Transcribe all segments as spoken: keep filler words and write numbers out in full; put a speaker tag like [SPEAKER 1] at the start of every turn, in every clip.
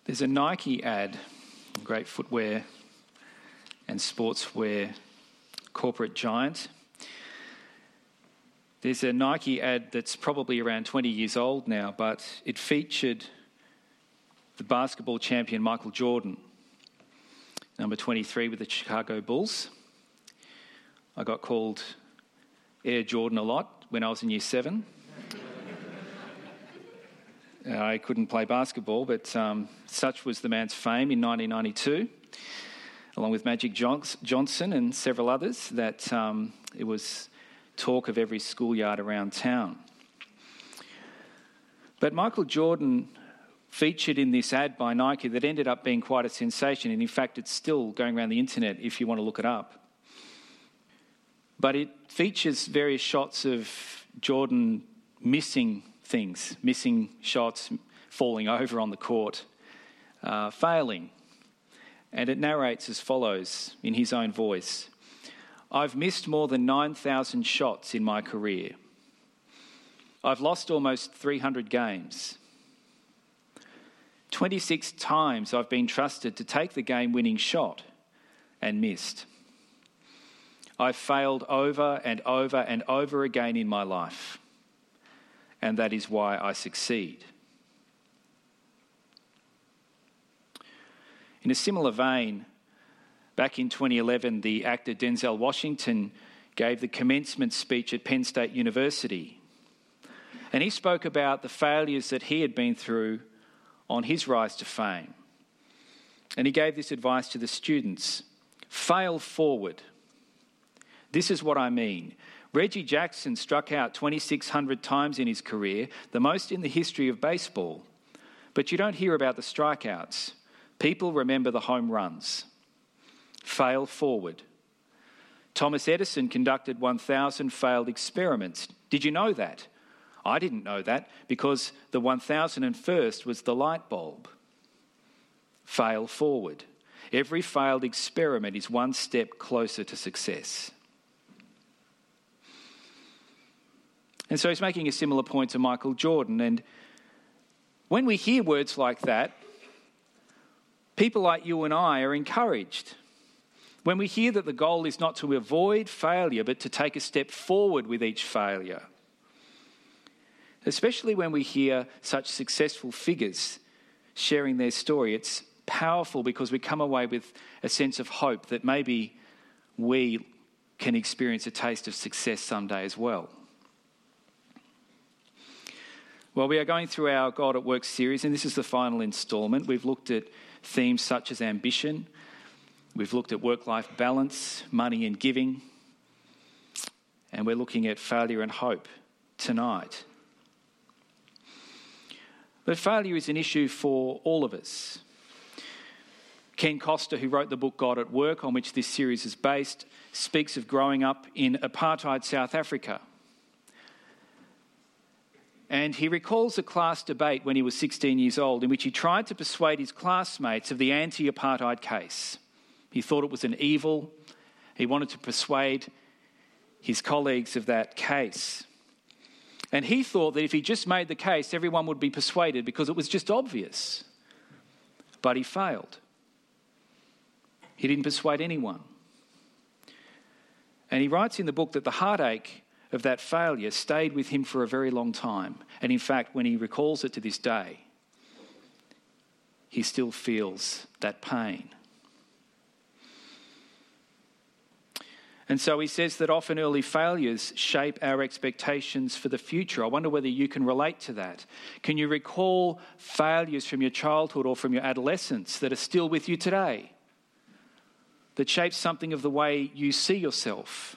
[SPEAKER 1] There's a Nike ad, a great footwear and sportswear corporate giant. There's a Nike ad that's probably around twenty years old now, but it featured the basketball champion Michael Jordan, number twenty-three with the Chicago Bulls. I got called Air Jordan a lot when I was in year seven. I couldn't play basketball, but um, such was the man's fame in nineteen ninety-two, along with Magic Johnson and several others, that um, it was talk of every schoolyard around town. But Michael Jordan featured in this ad by Nike that ended up being quite a sensation, and in fact it's still going around the internet if you want to look it up. But it features various shots of Jordan missing things, missing shots, falling over on the court, uh, failing. And it narrates as follows in his own voice. I've missed more than nine thousand shots in my career. I've lost almost three hundred games. twenty-six times I've been trusted to take the game-winning shot and missed. I've failed over and over and over again in my life, and that is why I succeed. In a similar vein, back in twenty eleven, the actor Denzel Washington gave the commencement speech at Penn State University, and he spoke about the failures that he had been through on his rise to fame. And he gave this advice to the students: fail forward. This is what I mean. Reggie Jackson struck out twenty-six hundred times in his career, the most in the history of baseball. But you don't hear about the strikeouts. People remember the home runs. Fail forward. Thomas Edison conducted one thousand failed experiments. Did you know that? I didn't know that because the one thousand first was the light bulb. Fail forward. Every failed experiment is one step closer to success. And so he's making a similar point to Michael Jordan. And when we hear words like that, people like you and I are encouraged. When we hear that the goal is not to avoid failure, but to take a step forward with each failure. Especially when we hear such successful figures sharing their story, it's powerful because we come away with a sense of hope that maybe we can experience a taste of success someday as well. Well, we are going through our God at Work series, and this is the final instalment. We've looked at themes such as ambition. We've looked at work-life balance, money and giving. And we're looking at failure and hope tonight. But failure is an issue for all of us. Ken Costa, who wrote the book God at Work, on which this series is based, speaks of growing up in apartheid South Africa. And he recalls a class debate when he was sixteen years old in which he tried to persuade his classmates of the anti-apartheid case. He thought it was an evil. He wanted to persuade his colleagues of that case. And he thought that if he just made the case, everyone would be persuaded because it was just obvious. But he failed. He didn't persuade anyone. And he writes in the book that the heartache of that failure stayed with him for a very long time. And in fact, when he recalls it to this day, he still feels that pain. And so he says that often early failures shape our expectations for the future. I wonder whether you can relate to that. Can you recall failures from your childhood or from your adolescence that are still with you today, that shape something of the way you see yourself?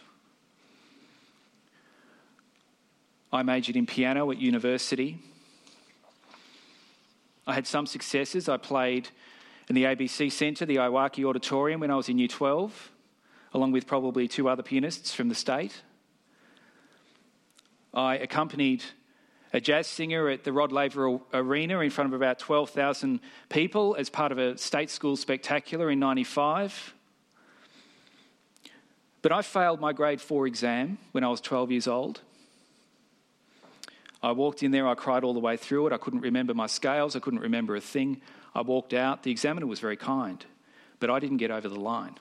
[SPEAKER 1] I majored in piano at university. I had some successes. I played in the A B C Centre, the Iwaki Auditorium, when I was in year twelve, along with probably two other pianists from the state. I accompanied a jazz singer at the Rod Laver Arena in front of about twelve thousand people as part of a state school spectacular in ninety-five. But I failed my grade four exam when I was twelve years old. I walked in there, I cried all the way through it. I couldn't remember my scales, I couldn't remember a thing. I walked out. The examiner was very kind, but I didn't get over the line.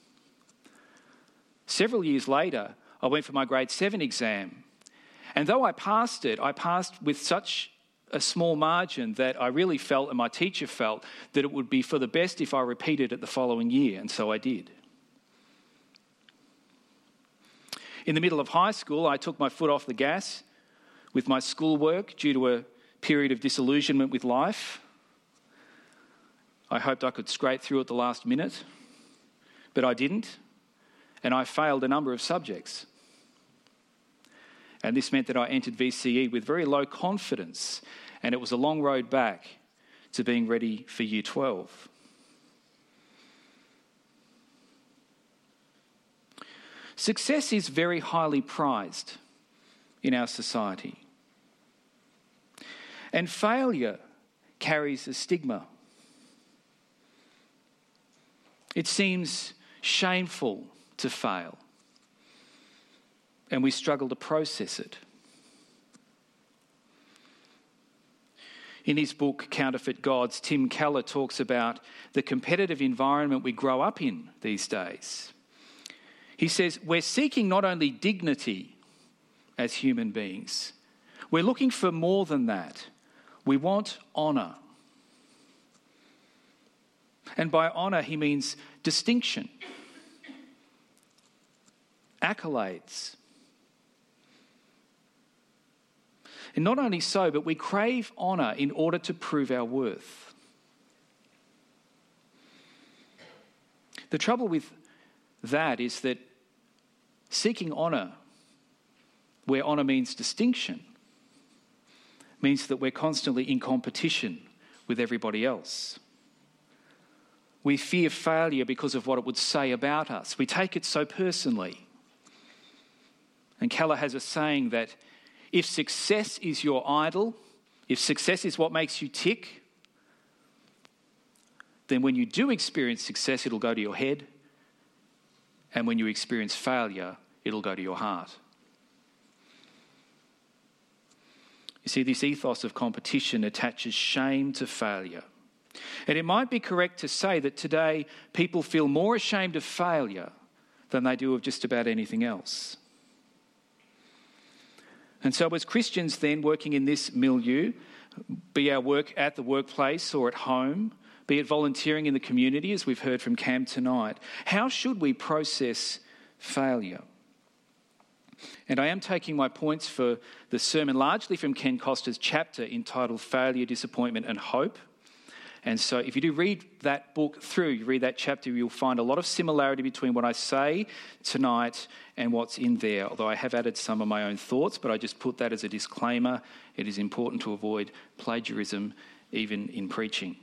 [SPEAKER 1] Several years later, I went for my grade seven exam. And though I passed it, I passed with such a small margin that I really felt, and my teacher felt, that it would be for the best if I repeated it the following year, and so I did. In the middle of high school, I took my foot off the gas with my schoolwork due to a period of disillusionment with life. I hoped I could scrape through at the last minute, but I didn't, and I failed a number of subjects. And this meant that I entered V C E with very low confidence, and it was a long road back to being ready for Year twelve. Success is very highly prized in our society. And failure carries a stigma. It seems shameful to fail, and we struggle to process it. In his book, Counterfeit Gods, Tim Keller talks about the competitive environment we grow up in these days. He says, we're seeking not only dignity as human beings, we're looking for more than that. We want honour. And by honour, he means distinction, accolades. And not only so, but we crave honour in order to prove our worth. The trouble with that is that seeking honour, where honour means distinction, means that we're constantly in competition with everybody else. We fear failure because of what it would say about us. We take it so personally. And Keller has a saying that if success is your idol, if success is what makes you tick, then when you do experience success, it'll go to your head. And when you experience failure, it'll go to your heart. You see, this ethos of competition attaches shame to failure. And it might be correct to say that today people feel more ashamed of failure than they do of just about anything else. And so as Christians then working in this milieu, be our work at the workplace or at home, be it volunteering in the community, as we've heard from Cam tonight, how should we process failure? And I am taking my points for the sermon largely from Ken Costa's chapter entitled Failure, Disappointment and Hope. And so if you do read that book through, you read that chapter, you'll find a lot of similarity between what I say tonight and what's in there, although I have added some of my own thoughts, but I just put that as a disclaimer. It is important to avoid plagiarism even in preaching.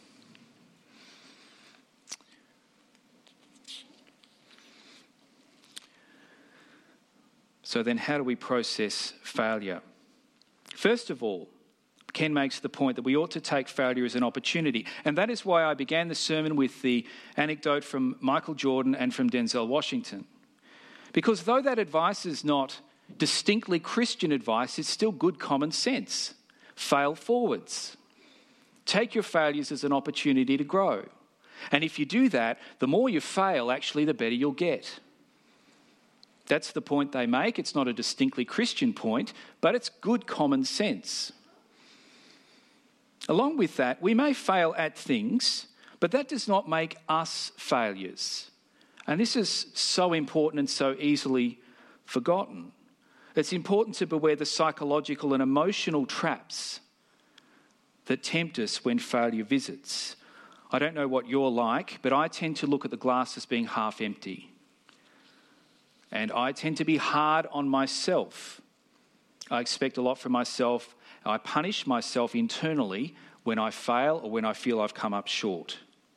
[SPEAKER 1] So then how do we process failure? First of all, Ken makes the point that we ought to take failure as an opportunity. And that is why I began the sermon with the anecdote from Michael Jordan and from Denzel Washington. Because though that advice is not distinctly Christian advice, it's still good common sense. Fail forwards. Take your failures as an opportunity to grow. And if you do that, the more you fail, actually, the better you'll get. That's the point they make. It's not a distinctly Christian point, but it's good common sense. Along with that, we may fail at things, but that does not make us failures. And this is so important and so easily forgotten. It's important to beware the psychological and emotional traps that tempt us when failure visits. I don't know what you're like, but I tend to look at the glass as being half empty. And I tend to be hard on myself. I expect a lot from myself. I punish myself internally when I fail or when I feel I've come up short.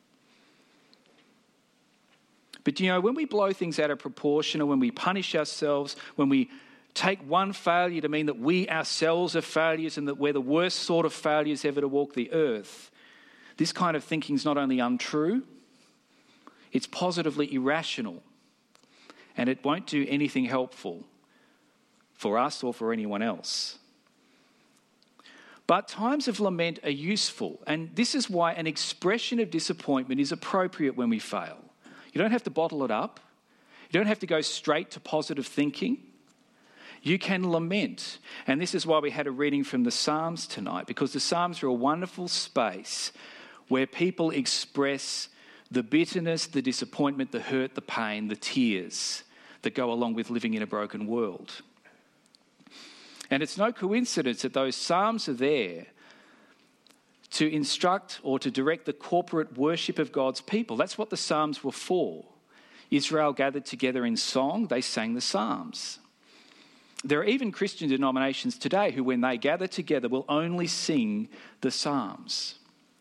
[SPEAKER 1] But you know, when we blow things out of proportion or when we punish ourselves, when we take one failure to mean that we ourselves are failures and that we're the worst sort of failures ever to walk the earth, this kind of thinking is not only untrue, it's positively irrational. And it won't do anything helpful for us or for anyone else. But times of lament are useful, and this is why an expression of disappointment is appropriate when we fail. You don't have to bottle it up. You don't have to go straight to positive thinking. You can lament. And this is why we had a reading from the Psalms tonight, because the Psalms are a wonderful space where people express the bitterness, the disappointment, the hurt, the pain, the tears that go along with living in a broken world. And it's no coincidence that those Psalms are there to instruct or to direct the corporate worship of God's people. That's what the Psalms were for. Israel gathered together in song, they sang the Psalms. There are even Christian denominations today who, when they gather together, will only sing the Psalms.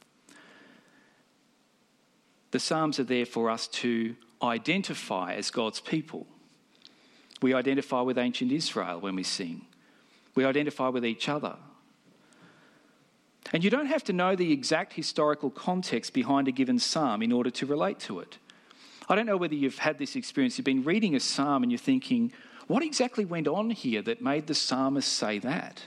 [SPEAKER 1] The Psalms are there for us to identify as God's people. We identify with ancient Israel when we sing. We identify with each other. And you don't have to know the exact historical context behind a given psalm in order to relate to it. I don't know whether you've had this experience. You've been reading a psalm and you're thinking, what exactly went on here that made the psalmist say that?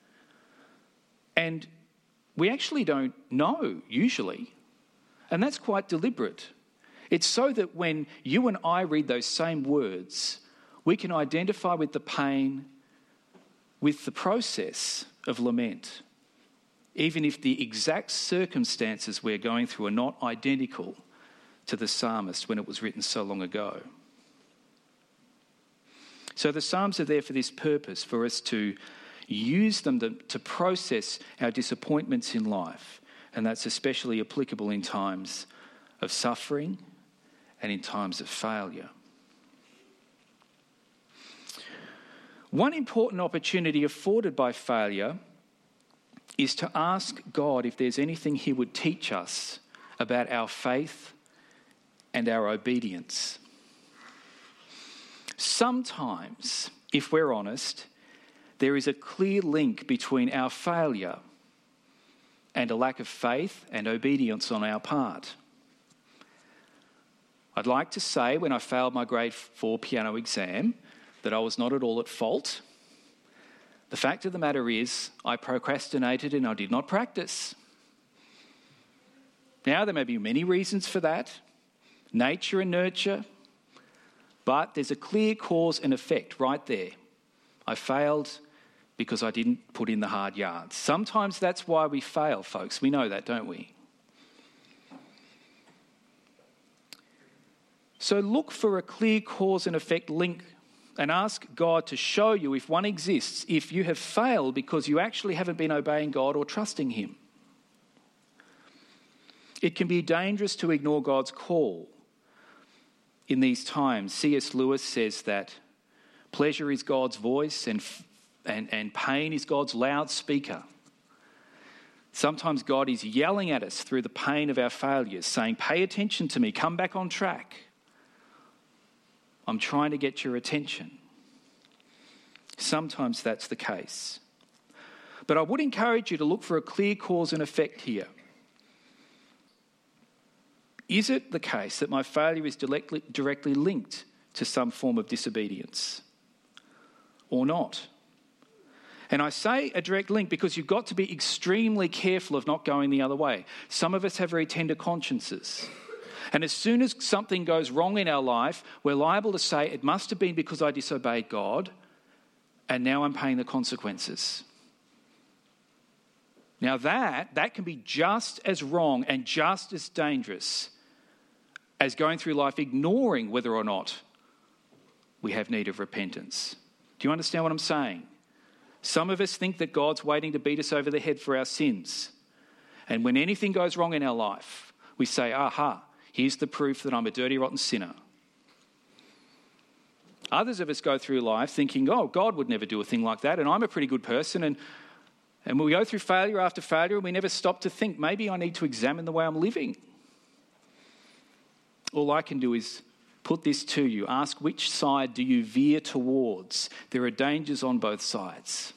[SPEAKER 1] And we actually don't know, usually. And that's quite deliberate. It's so that when you and I read those same words, we can identify with the pain, with the process of lament, even if the exact circumstances we're going through are not identical to the psalmist when it was written so long ago. So the Psalms are there for this purpose, for us to use them to, to process our disappointments in life. And that's especially applicable in times of suffering and in times of failure. One important opportunity afforded by failure is to ask God if there's anything he would teach us about our faith and our obedience. Sometimes, if we're honest, there is a clear link between our failure and a lack of faith and obedience on our part. I'd like to say when I failed my grade four piano exam that I was not at all at fault. The fact of the matter is I procrastinated and I did not practice. Now, there may be many reasons for that, nature and nurture, but there's a clear cause and effect right there. I failed because I didn't put in the hard yards. Sometimes that's why we fail, folks. We know that, don't we? So look for a clear cause and effect link and ask God to show you if one exists, if you have failed because you actually haven't been obeying God or trusting him. It can be dangerous to ignore God's call in these times. C S Lewis says that pleasure is God's voice and, and, and pain is God's loudspeaker. Sometimes God is yelling at us through the pain of our failures, saying, pay attention to me, come back on track. I'm trying to get your attention. Sometimes that's the case. But I would encourage you to look for a clear cause and effect here. Is it the case that my failure is directly, directly linked to some form of disobedience or not? And I say a direct link because you've got to be extremely careful of not going the other way. Some of us have very tender consciences. And as soon as something goes wrong in our life, we're liable to say, it must have been because I disobeyed God, and now I'm paying the consequences. Now that, that can be just as wrong and just as dangerous as going through life ignoring whether or not we have need of repentance. Do you understand what I'm saying? Some of us think that God's waiting to beat us over the head for our sins. And when anything goes wrong in our life, we say, aha, here's the proof that I'm a dirty, rotten sinner. Others of us go through life thinking, oh, God would never do a thing like that, and I'm a pretty good person. And, and we go through failure after failure, and we never stop to think, maybe I need to examine the way I'm living. All I can do is put this to you. Ask, which side do you veer towards? There are dangers on both sides.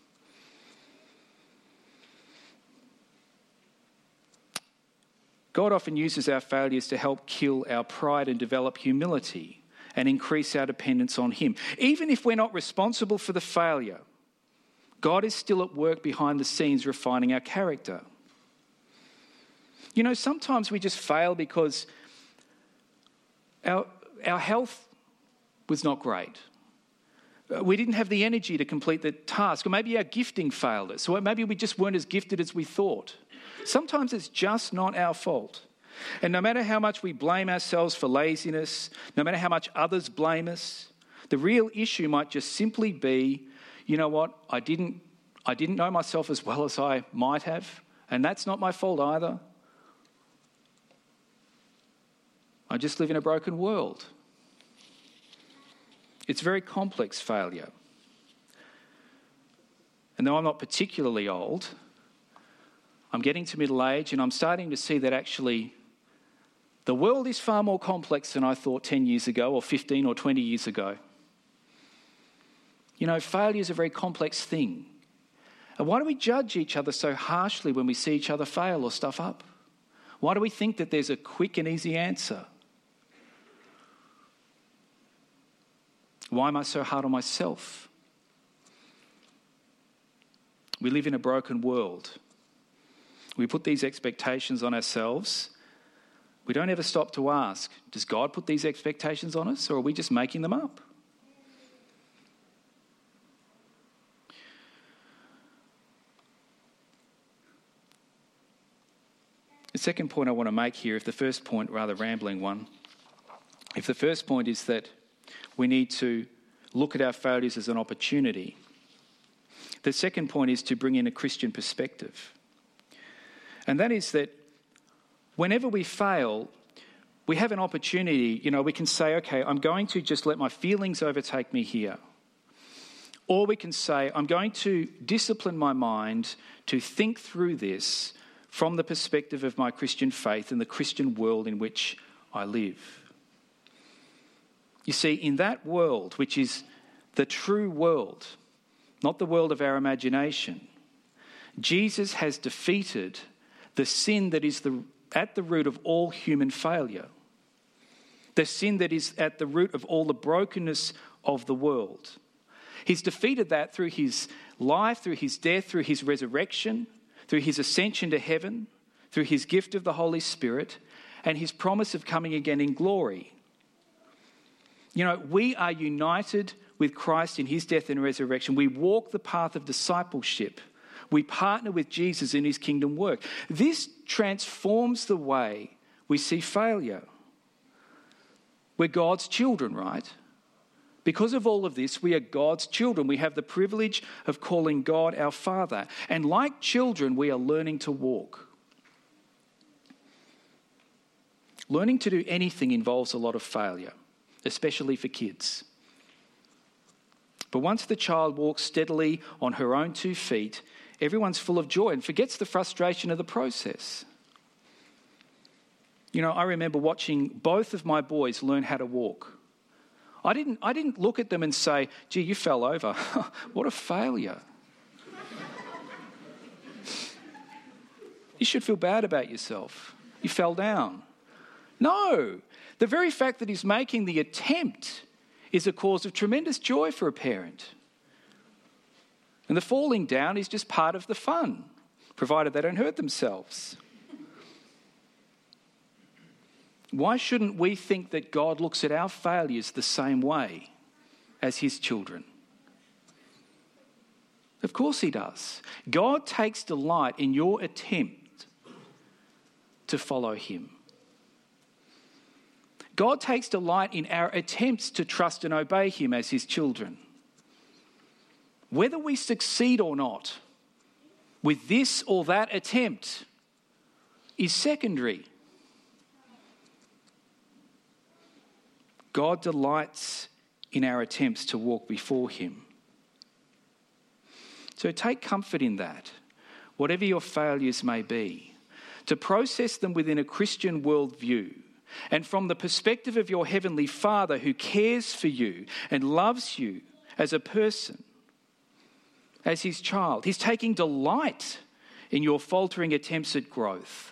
[SPEAKER 1] God often uses our failures to help kill our pride and develop humility and increase our dependence on him. Even if we're not responsible for the failure, God is still at work behind the scenes refining our character. You know, sometimes we just fail because our, our health was not great. We didn't have the energy to complete the task, or maybe our gifting failed us, or maybe we just weren't as gifted as we thought. Sometimes it's just not our fault. And no matter how much we blame ourselves for laziness, no matter how much others blame us, the real issue might just simply be, you know what, I didn't, I didn't know myself as well as I might have, and that's not my fault either. I just live in a broken world. It's very complex failure. And though I'm not particularly old, I'm getting to middle age and I'm starting to see that actually the world is far more complex than I thought ten years ago or fifteen or twenty years ago. You know, failure is a very complex thing. And why do we judge each other so harshly when we see each other fail or stuff up? Why do we think that there's a quick and easy answer? Why am I so hard on myself? We live in a broken world. We put these expectations on ourselves. We don't ever stop to ask, does God put these expectations on us, or are we just making them up? The second point I want to make here, if the first point, rather rambling one, if the first point is that we need to look at our failures as an opportunity, the second point is to bring in a Christian perspective. And that is that whenever we fail, we have an opportunity, you know, we can say, okay, I'm going to just let my feelings overtake me here. Or we can say, I'm going to discipline my mind to think through this from the perspective of my Christian faith and the Christian world in which I live. You see, in that world, which is the true world, not the world of our imagination, Jesus has defeated the sin that is the, at the root of all human failure, the sin that is at the root of all the brokenness of the world. He's defeated that through his life, through his death, through his resurrection, through his ascension to heaven, through his gift of the Holy Spirit, and his promise of coming again in glory. You know, we are united with Christ in his death and resurrection. We walk the path of discipleship. We partner with Jesus in his kingdom work. This transforms the way we see failure. We're God's children, right? Because of all of this, we are God's children. We have the privilege of calling God our Father. And like children, we are learning to walk. Learning to do anything involves a lot of failure, especially for kids. But once the child walks steadily on her own two feet, everyone's full of joy and forgets the frustration of the process. You know, I remember watching both of my boys learn how to walk. I didn't, I didn't look at them and say, gee, you fell over. What a failure. You should feel bad about yourself. You fell down. No, the very fact that he's making the attempt is a cause of tremendous joy for a parent. And the falling down is just part of the fun, provided they don't hurt themselves. Why shouldn't we think that God looks at our failures the same way as his children? Of course he does. God takes delight in your attempt to follow him. God takes delight in our attempts to trust and obey him as his children. Whether we succeed or not with this or that attempt is secondary. God delights in our attempts to walk before him. So take comfort in that, whatever your failures may be, to process them within a Christian worldview and from the perspective of your heavenly Father who cares for you and loves you as a person, as his child. He's taking delight in your faltering attempts at growth.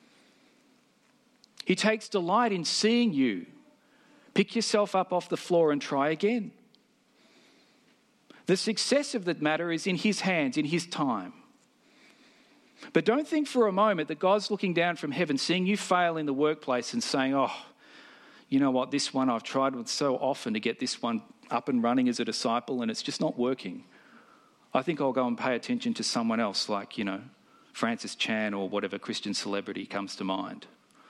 [SPEAKER 1] He takes delight in seeing you pick yourself up off the floor and try again. The success of the matter is in his hands, in his time. But don't think for a moment that God's looking down from heaven, seeing you fail in the workplace and saying, oh, you know what, this one I've tried with so often to get this one up and running as a disciple and it's just not working. I think I'll go and pay attention to someone else like, you know, Francis Chan or whatever Christian celebrity comes to mind.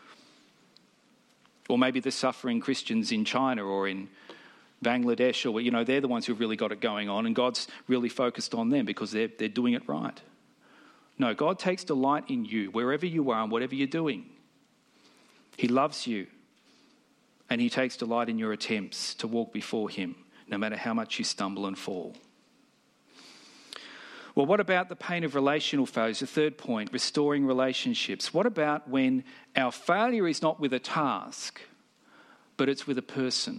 [SPEAKER 1] Or maybe the suffering Christians in China or in Bangladesh, or, you know, they're the ones who've really got it going on and God's really focused on them because they're, they're doing it right. No, God takes delight in you, wherever you are and whatever you're doing. He loves you and he takes delight in your attempts to walk before him, no matter how much you stumble and fall. Well, what about the pain of relational failures? The third point, restoring relationships. What about when our failure is not with a task, but it's with a person?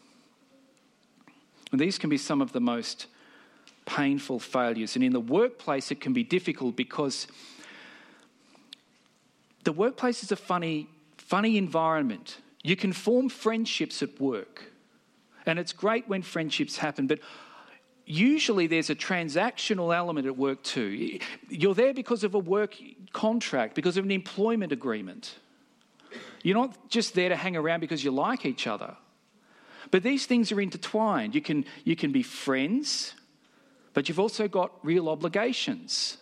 [SPEAKER 1] And these can be some of the most painful failures. And in the workplace, it can be difficult because the workplace is a funny, funny environment. You can form friendships at work. And it's great when friendships happen, but usually there's a transactional element at work too. You're there because of a work contract, because of an employment agreement. You're not just there to hang around because you like each other. But these things are intertwined. You can, you can be friends, but you've also got real obligations.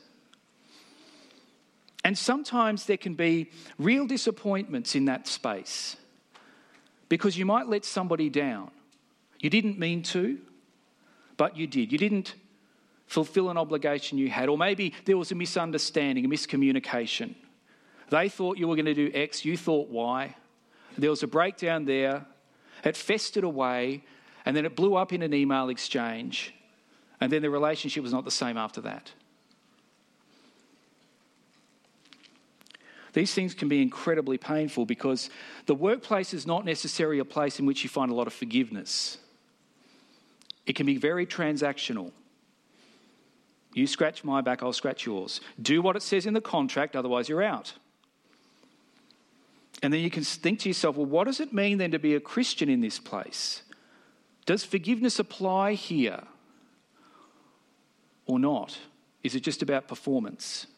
[SPEAKER 1] And sometimes there can be real disappointments in that space because you might let somebody down. You didn't mean to, but you did. You didn't fulfill an obligation you had. Or maybe there was a misunderstanding, a miscommunication. They thought you were going to do X, you thought Y. There was a breakdown there. It festered away, and then it blew up in an email exchange, and then the relationship was not the same after that. These things can be incredibly painful because the workplace is not necessarily a place in which you find a lot of forgiveness. It can be very transactional. You scratch my back, I'll scratch yours. Do what it says in the contract, otherwise you're out. And then you can think to yourself, well, what does it mean then to be a Christian in this place? Does forgiveness apply here or not? Is it just about performance?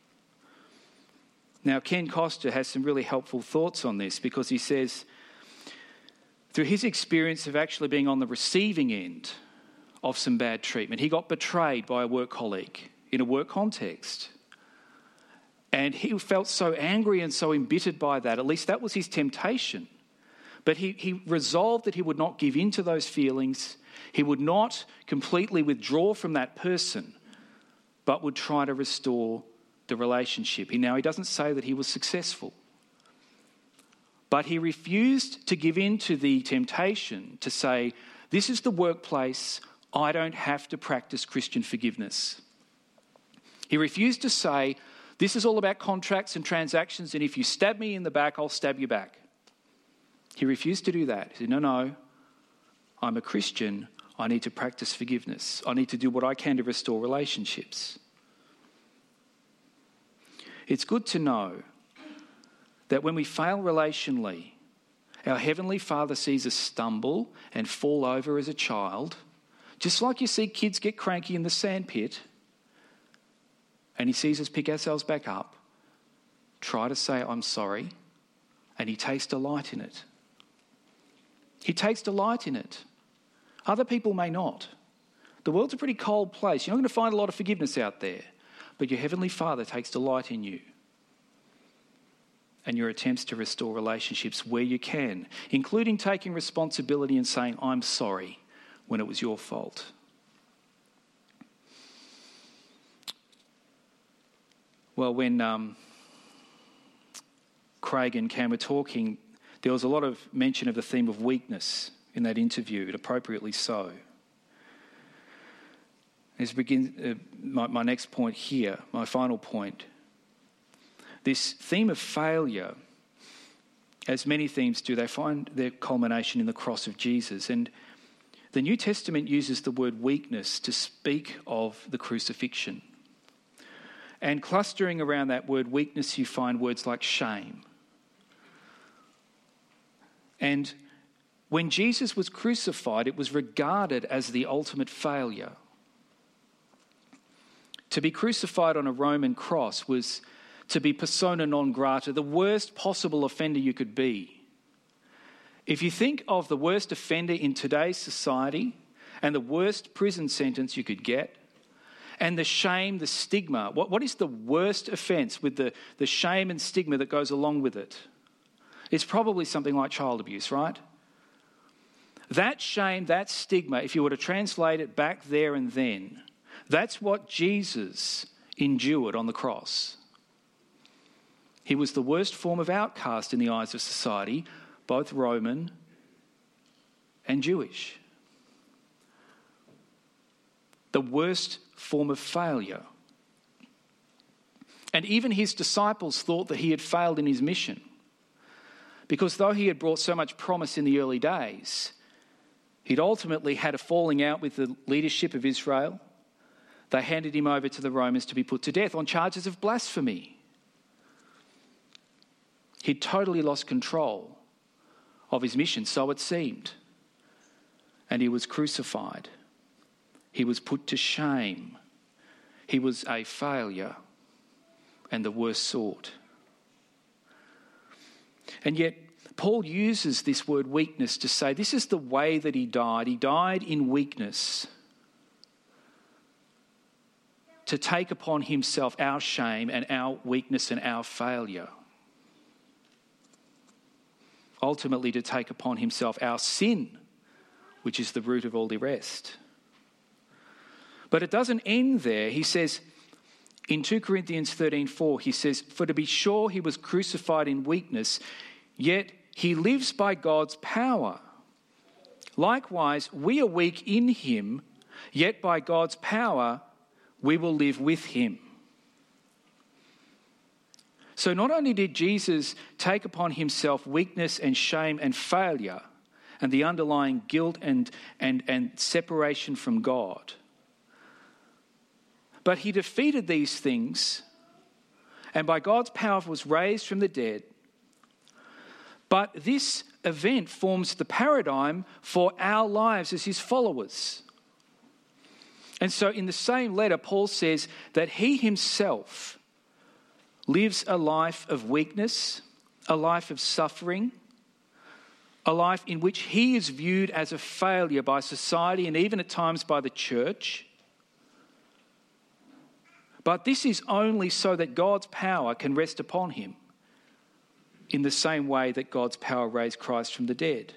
[SPEAKER 1] Now, Ken Costa has some really helpful thoughts on this because he says, through his experience of actually being on the receiving end of some bad treatment, he got betrayed by a work colleague in a work context. And he felt so angry and so embittered by that. At least that was his temptation. But he, he resolved that he would not give in to those feelings. He would not completely withdraw from that person, but would try to restore the relationship. He, now, he doesn't say that he was successful. But he refused to give in to the temptation to say, this is the workplace, I don't have to practice Christian forgiveness. He refused to say, this is all about contracts and transactions, and if you stab me in the back, I'll stab you back. He refused to do that. He said, no, no, I'm a Christian. I need to practice forgiveness. I need to do what I can to restore relationships. It's good to know that when we fail relationally, our Heavenly Father sees us stumble and fall over as a child, just like you see kids get cranky in the sandpit, and he sees us pick ourselves back up, try to say, I'm sorry, and he takes delight in it. He takes delight in it. Other people may not. The world's a pretty cold place. You're not going to find a lot of forgiveness out there, but your Heavenly Father takes delight in you and your attempts to restore relationships where you can, including taking responsibility and saying, I'm sorry, when it was your fault. Well, when um, Craig and Cam were talking, there was a lot of mention of the theme of weakness in that interview, and appropriately so. As begin, uh, my, my next point here, my final point, this theme of failure, as many themes do, they find their culmination in the cross of Jesus. And the New Testament uses the word weakness to speak of the crucifixion. And clustering around that word weakness, you find words like shame. And when Jesus was crucified, it was regarded as the ultimate failure. To be crucified on a Roman cross was to be persona non grata, the worst possible offender you could be. If you think of the worst offender in today's society and the worst prison sentence you could get, and the shame, the stigma, what, what is the worst offence with the, the shame and stigma that goes along with it? It's probably something like child abuse, right? That shame, that stigma, if you were to translate it back there and then, that's what Jesus endured on the cross. He was the worst form of outcast in the eyes of society, both Roman and Jewish. The worst form of failure. And even his disciples thought that he had failed in his mission. Because though he had brought so much promise in the early days, he'd ultimately had a falling out with the leadership of Israel. They handed him over to the Romans to be put to death on charges of blasphemy. He'd totally lost control of his mission, so it seemed. And he was crucified. He was put to shame. He was a failure, and the worst sort. And yet, Paul uses this word weakness to say this is the way that he died. He died in weakness, to take upon himself our shame and our weakness and our failure. Ultimately, to take upon himself our sin, which is the root of all the rest. But it doesn't end there. He says in two Corinthians thirteen four, he says, "For to be sure he was crucified in weakness, yet he lives by God's power. Likewise, we are weak in him, yet by God's power we will live with him." So not only did Jesus take upon himself weakness and shame and failure and the underlying guilt and, and, and separation from God, but he defeated these things and by God's power was raised from the dead. But this event forms the paradigm for our lives as his followers. And so in the same letter, Paul says that he himself lives a life of weakness, a life of suffering, a life in which he is viewed as a failure by society and even at times by the church. But this is only so that God's power can rest upon him in the same way that God's power raised Christ from the dead.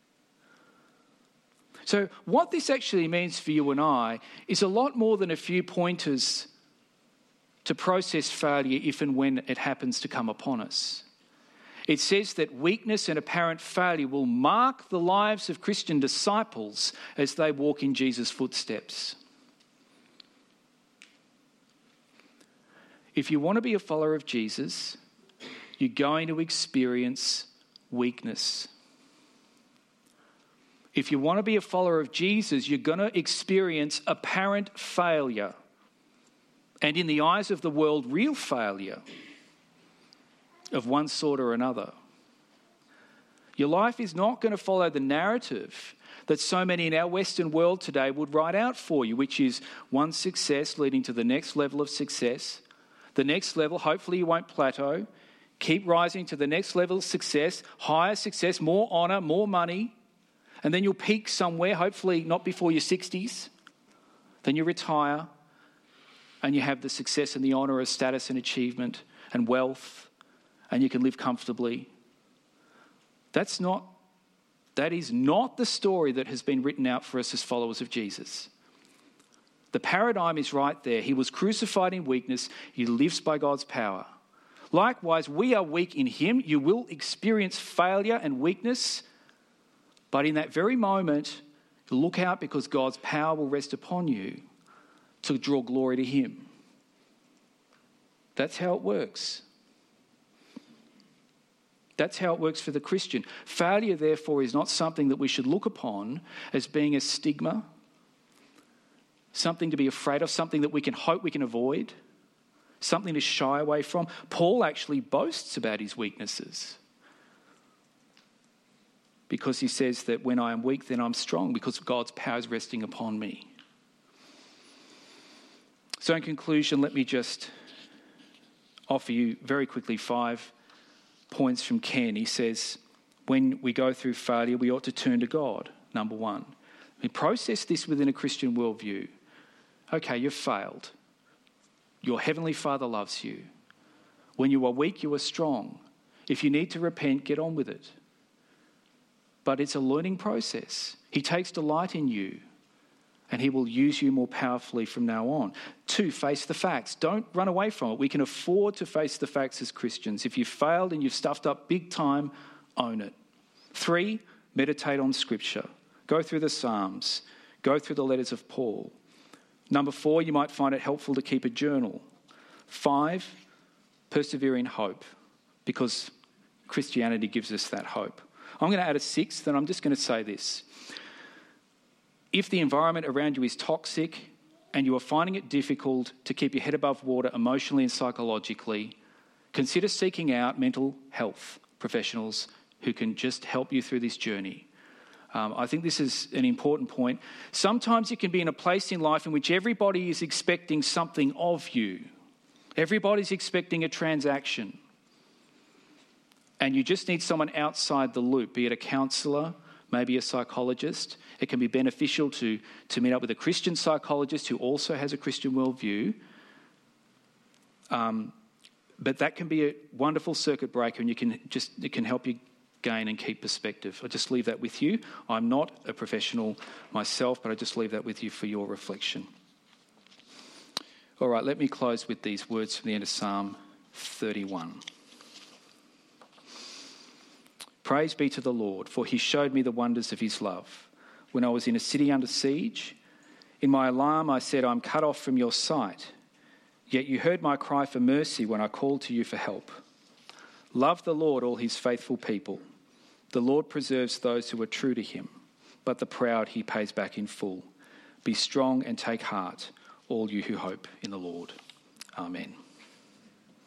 [SPEAKER 1] So what this actually means for you and I is a lot more than a few pointers to process failure if and when it happens to come upon us. It says that weakness and apparent failure will mark the lives of Christian disciples as they walk in Jesus' footsteps. If you want to be a follower of Jesus, you're going to experience weakness. If you want to be a follower of Jesus, you're going to experience apparent failure. And in the eyes of the world, real failure of one sort or another. Your life is not going to follow the narrative that so many in our Western world today would write out for you, which is one success leading to the next level of success. The next level, hopefully you won't plateau. Keep rising to the next level of success, higher success, more honour, more money. And then you'll peak somewhere, hopefully not before your sixties. Then you retire and you have the success and the honour of status and achievement and wealth, and you can live comfortably. That's not, that is not the story that has been written out for us as followers of Jesus. The paradigm is right there. He was crucified in weakness. He lives by God's power. Likewise, we are weak in him. You will experience failure and weakness, but in that very moment, look out because God's power will rest upon you to draw glory to him. That's how it works. That's how it works for the Christian. Failure, therefore, is not something that we should look upon as being a stigma, something to be afraid of, something that we can hope we can avoid, something to shy away from. Paul actually boasts about his weaknesses because he says that when I am weak, then I'm strong because God's power is resting upon me. So in conclusion, let me just offer you very quickly five points from Ken. He says, when we go through failure, we ought to turn to God, number one. We process this within a Christian worldview. Okay, you've failed. Your Heavenly Father loves you. When you are weak, you are strong. If you need to repent, get on with it. But it's a learning process. He takes delight in you, and he will use you more powerfully from now on. Two, face the facts. Don't run away from it. We can afford to face the facts as Christians. If you've failed and you've stuffed up big time, own it. Three, meditate on Scripture. Go through the Psalms. Go through the letters of Paul. Number four, you might find it helpful to keep a journal. Five, persevere in hope, because Christianity gives us that hope. I'm going to add a sixth, and I'm just going to say this. If the environment around you is toxic and you are finding it difficult to keep your head above water emotionally and psychologically, consider seeking out mental health professionals who can just help you through this journey. Um, I think this is an important point. Sometimes you can be in a place in life in which everybody is expecting something of you. Everybody's expecting a transaction. And you just need someone outside the loop, be it a counsellor, maybe a psychologist. It can be beneficial to, to meet up with a Christian psychologist who also has a Christian worldview. Um, but that can be a wonderful circuit breaker, and you can just it can help you gain and keep perspective. I just leave that with you. I'm not a professional myself, but I just leave that with you for your reflection. All right, let me close with these words from the end of Psalm thirty-one. Praise be to the Lord, for he showed me the wonders of his love. When I was in a city under siege, in my alarm I said, I'm cut off from your sight. Yet you heard my cry for mercy when I called to you for help. Love the Lord, all his faithful people. The Lord preserves those who are true to him, but the proud he pays back in full. Be strong and take heart, all you who hope in the Lord. Amen.